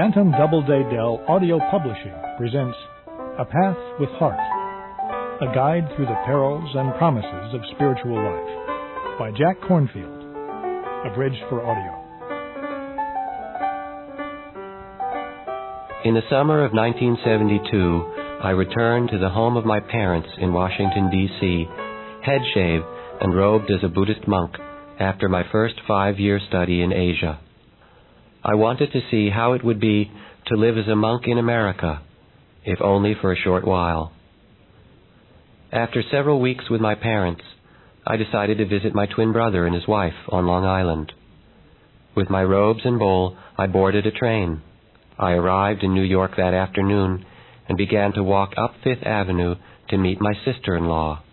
Bantam Doubleday Dell Audio Publishing presents A Path with Heart, a guide through the perils and promises of spiritual life, by Jack Kornfield, abridged for audio. In the summer of 1972, I returned to the home of my parents in Washington, D.C., head-shaved and robed as a Buddhist monk after my first 5-year study in Asia. I wanted to see how it would be to live as a monk in America, if only for a short while. After several weeks with my parents, I decided to visit my twin brother and his wife on Long Island. With my robes and bowl, I boarded a train. I arrived in New York that afternoon and began to walk up Fifth Avenue to meet my sister-in-law.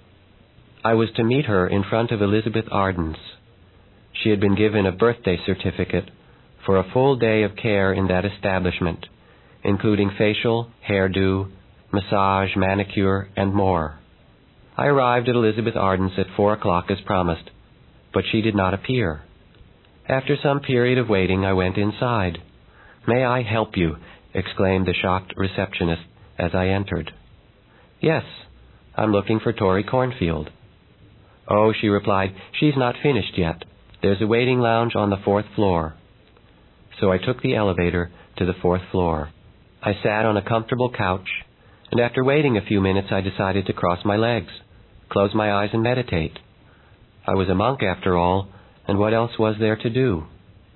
I was to meet her in front of Elizabeth Arden's. She had been given a birthday certificate for a full day of care in that establishment, including facial, hairdo, massage, manicure, and more. I arrived at Elizabeth Arden's at 4 o'clock as promised, but she did not appear. After some period of waiting, I went inside. "May I help you?" exclaimed the shocked receptionist as I entered. "Yes, I'm looking for Tori Kornfield." "Oh," she replied, "she's not finished yet. There's a waiting lounge on the 4th floor." So I took the elevator to the 4th floor. I sat on a comfortable couch, and after waiting a few minutes, I decided to cross my legs, close my eyes, and meditate. I was a monk after all, and what else was there to do?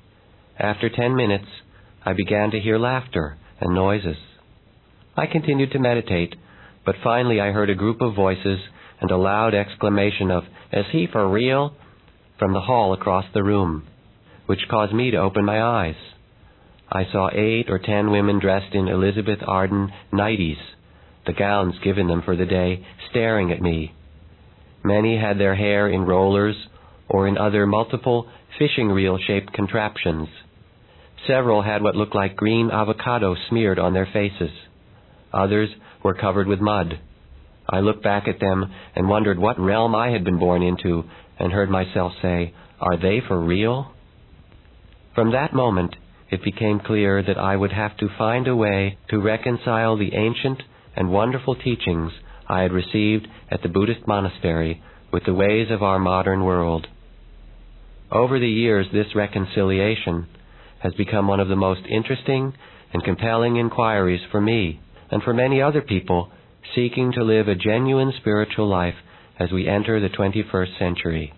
After 10 minutes, I began to hear laughter and noises. I continued to meditate, but finally I heard a group of voices and a loud exclamation of, "Is he for real?" from the hall across the room, which caused me to open my eyes. I saw 8 or 10 women dressed in Elizabeth Arden nighties, the gowns given them for the day, staring at me. Many had their hair in rollers or in other multiple fishing reel-shaped contraptions. Several had what looked like green avocado smeared on their faces. Others were covered with mud. I looked back at them and wondered what realm I had been born into, and heard myself say, "Are they for real?" From that moment, it became clear that I would have to find a way to reconcile the ancient and wonderful teachings I had received at the Buddhist monastery with the ways of our modern world. Over the years, this reconciliation has become one of the most interesting and compelling inquiries for me and for many other people seeking to live a genuine spiritual life as we enter the 21st century.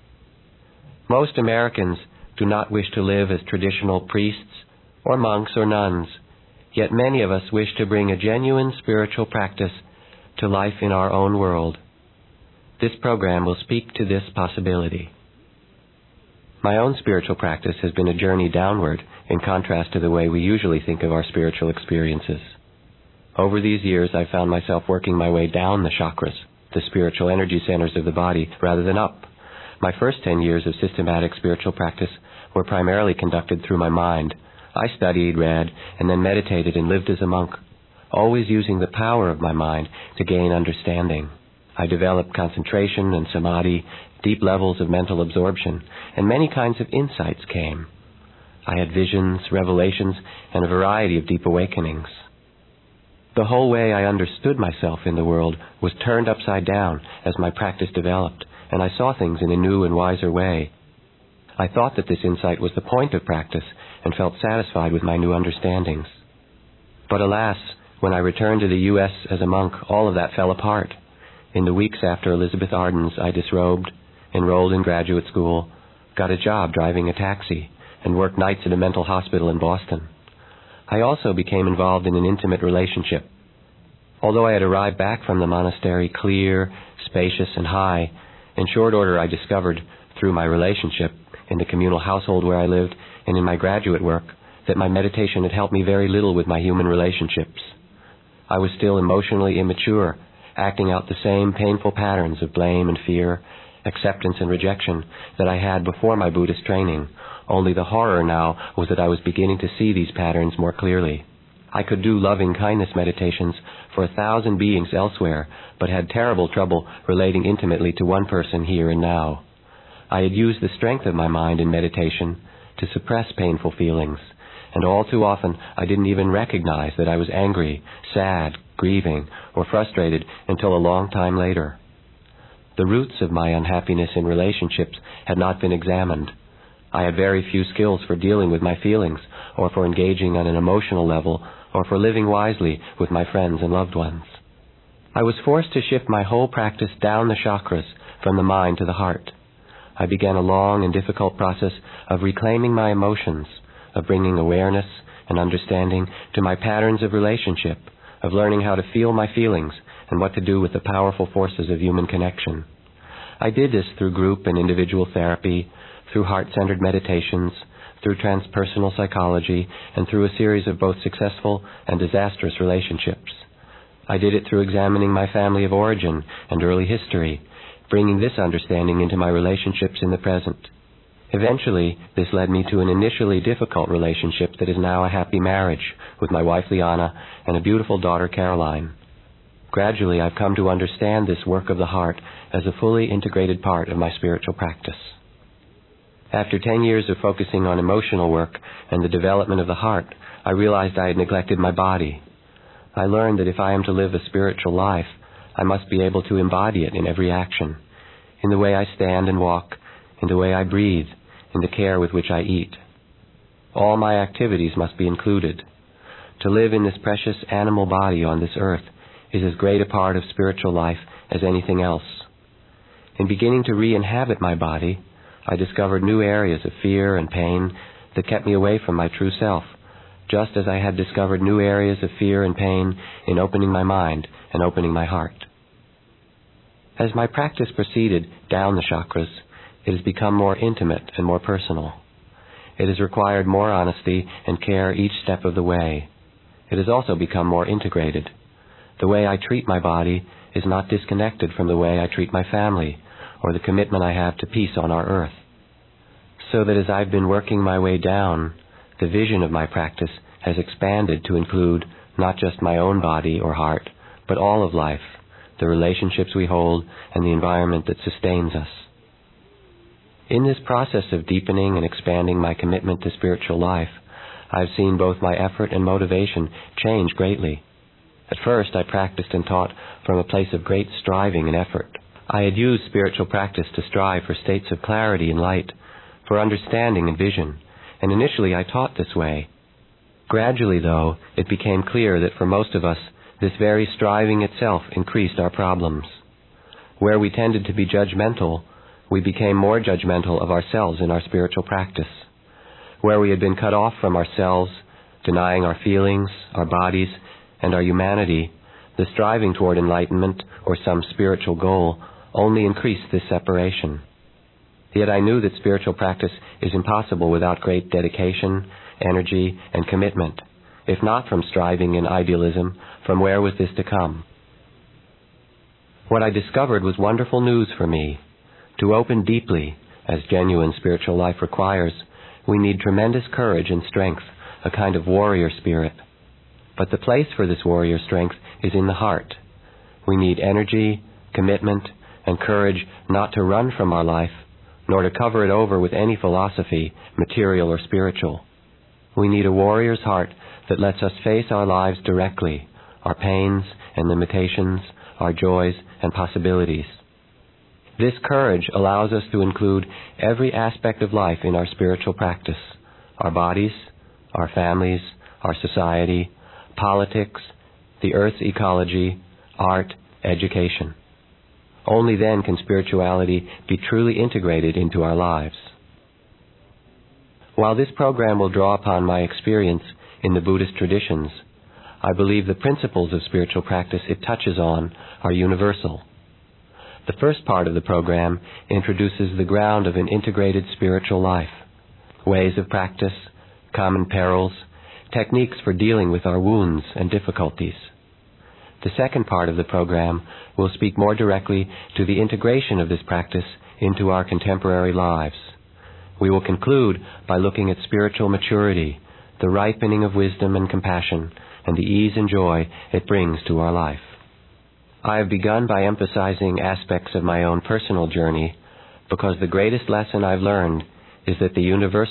Most Americans do not wish to live as traditional priests or monks or nuns, yet many of us wish to bring a genuine spiritual practice to life in our own world. This program will speak to this possibility. My own spiritual practice has been a journey downward in contrast to the way we usually think of our spiritual experiences. Over these years, I found myself working my way down the chakras, the spiritual energy centers of the body, rather than up. My first 10 years of systematic spiritual practice were primarily conducted through my mind. I studied, read, and then meditated and lived as a monk, always using the power of my mind to gain understanding. I developed concentration and samadhi, deep levels of mental absorption, and many kinds of insights came. I had visions, revelations, and a variety of deep awakenings. The whole way I understood myself in the world was turned upside down as my practice developed, and I saw things in a new and wiser way. I thought that this insight was the point of practice and felt satisfied with my new understandings. But alas, when I returned to the U.S. as a monk, all of that fell apart. In the weeks after Elizabeth Arden's, I disrobed, enrolled in graduate school, got a job driving a taxi, and worked nights at a mental hospital in Boston. I also became involved in an intimate relationship. Although I had arrived back from the monastery clear, spacious, and high, in short order I discovered, through my relationship, in the communal household where I lived, and in my graduate work, that my meditation had helped me very little with my human relationships. I was still emotionally immature, acting out the same painful patterns of blame and fear, acceptance and rejection that I had before my Buddhist training. Only the horror now was that I was beginning to see these patterns more clearly. I could do loving kindness meditations for 1,000 beings elsewhere, but had terrible trouble relating intimately to one person here and now. I had used the strength of my mind in meditation to suppress painful feelings, and all too often I didn't even recognize that I was angry, sad, grieving, or frustrated until a long time later. The roots of my unhappiness in relationships had not been examined. I had very few skills for dealing with my feelings, or for engaging on an emotional level, or for living wisely with my friends and loved ones. I was forced to shift my whole practice down the chakras, from the mind to the heart. I began a long and difficult process of reclaiming my emotions, of bringing awareness and understanding to my patterns of relationship, of learning how to feel my feelings and what to do with the powerful forces of human connection. I did this through group and individual therapy, through heart-centered meditations, through transpersonal psychology, and through a series of both successful and disastrous relationships. I did it through examining my family of origin and early history, bringing this understanding into my relationships in the present. Eventually, this led me to an initially difficult relationship that is now a happy marriage with my wife Liana and a beautiful daughter Caroline. Gradually, I've come to understand this work of the heart as a fully integrated part of my spiritual practice. After 10 years of focusing on emotional work and the development of the heart, I realized I had neglected my body. I learned that if I am to live a spiritual life, I must be able to embody it in every action, in the way I stand and walk, in the way I breathe, in the care with which I eat. All my activities must be included. To live in this precious animal body on this earth is as great a part of spiritual life as anything else. In beginning to re-inhabit my body, I discovered new areas of fear and pain that kept me away from my true self, just as I had discovered new areas of fear and pain in opening my mind and opening my heart. As my practice proceeded down the chakras, it has become more intimate and more personal. It has required more honesty and care each step of the way. It has also become more integrated. The way I treat my body is not disconnected from the way I treat my family or the commitment I have to peace on our earth. So that as I've been working my way down, the vision of my practice has expanded to include not just my own body or heart, but all of life, the relationships we hold, and the environment that sustains us. In this process of deepening and expanding my commitment to spiritual life, I've seen both my effort and motivation change greatly. At first, I practiced and taught from a place of great striving and effort. I had used spiritual practice to strive for states of clarity and light, for understanding and vision, and initially I taught this way. Gradually, though, it became clear that for most of us, this very striving itself increased our problems. Where we tended to be judgmental, we became more judgmental of ourselves in our spiritual practice. Where we had been cut off from ourselves, denying our feelings, our bodies, and our humanity, the striving toward enlightenment or some spiritual goal only increased this separation. Yet I knew that spiritual practice is impossible without great dedication, energy, and commitment. If not from striving and idealism, from where was this to come? What I discovered was wonderful news for me. To open deeply, as genuine spiritual life requires, we need tremendous courage and strength, a kind of warrior spirit. But the place for this warrior strength is in the heart. We need energy, commitment, and courage not to run from our life, nor to cover it over with any philosophy, material or spiritual. We need a warrior's heart that lets us face our lives directly, our pains and limitations, our joys and possibilities. This courage allows us to include every aspect of life in our spiritual practice: our bodies, our families, our society, politics, the Earth's ecology, art, education. Only then can spirituality be truly integrated into our lives. While this program will draw upon my experience in the Buddhist traditions, I believe the principles of spiritual practice it touches on are universal. The first part of the program introduces the ground of an integrated spiritual life, ways of practice, common perils, techniques for dealing with our wounds and difficulties. The second part of the program will speak more directly to the integration of this practice into our contemporary lives. We will conclude by looking at spiritual maturity, the ripening of wisdom and compassion, and the ease and joy it brings to our life. I have begun by emphasizing aspects of my own personal journey because the greatest lesson I've learned is that the universal